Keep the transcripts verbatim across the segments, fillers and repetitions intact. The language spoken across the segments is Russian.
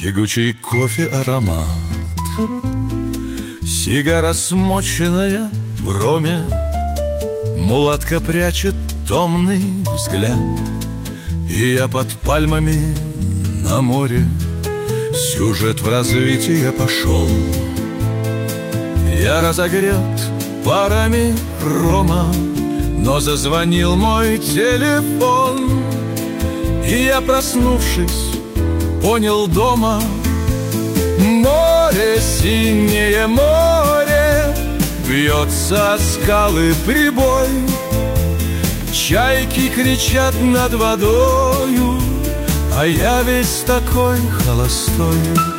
Тягучий кофе аромат, сигара смоченная в роме, мулатка прячет томный взгляд, и я под пальмами на море. Сюжет в развитие пошел. Я разогрет парами рома, но зазвонил мой телефон, и я, проснувшись, понял дома: море, синее море, бьется о скалы прибой, чайки кричат над водою, а я весь такой холостой.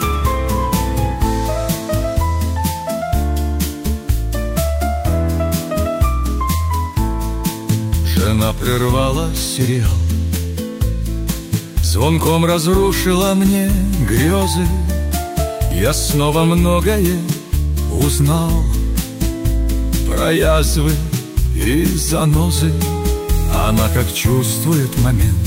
Жена прервала сериал, звонком разрушила мне грезы. Я снова многое узнал про язвы и занозы. Она как чувствует момент,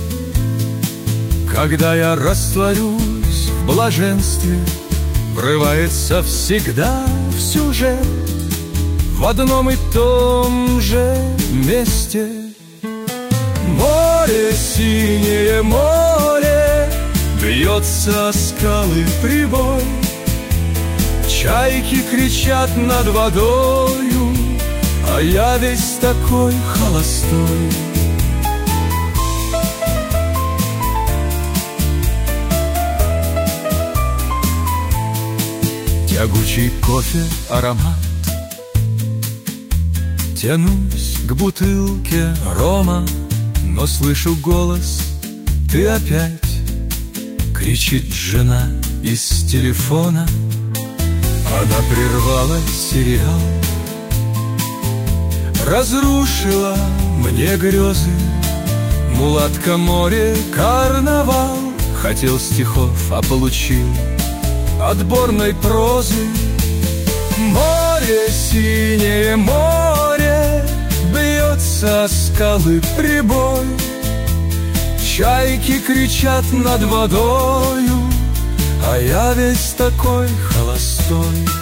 когда я растворюсь в блаженстве, врывается всегда в сюжет в одном и том же месте. Море, синее море, бьется о скалы прибой, чайки кричат над водою, а я весь такой холостой. Тягучий кофе аромат, тянусь к бутылке рома, но слышу голос: ты опять. Кричит жена из телефона. Она прервала сериал, разрушила мне грезы. Мулатка, море, карнавал. Хотел стихов, а получил отборной прозы. Море, синее море, бьется о скалы прибой, чайки кричат над водою, а я весь такой холостой.